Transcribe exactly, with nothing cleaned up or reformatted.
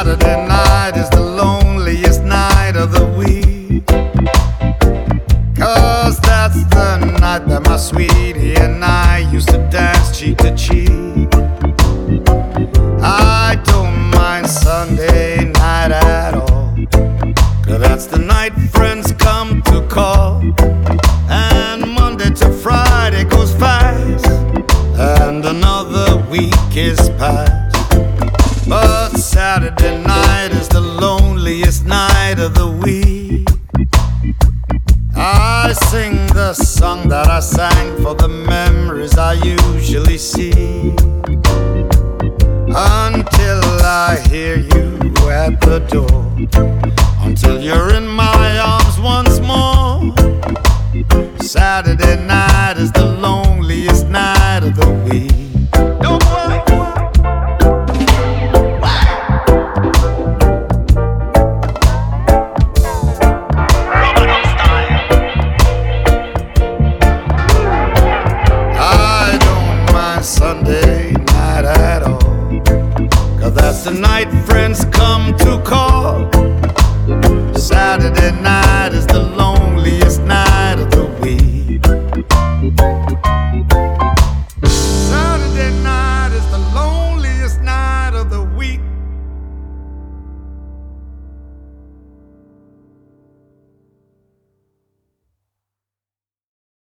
Saturday night is the loneliest night of the week, 'cause that's the night that my sweetie and I used to dance cheek to cheek. I don't mind Sunday night at all, 'cause that's the night friends come to call. And Monday to Friday goes fast, and another week is past. But Saturday night is the loneliest night of the week. I sing the song that I sang for the memories I usually see, until I hear you at the door.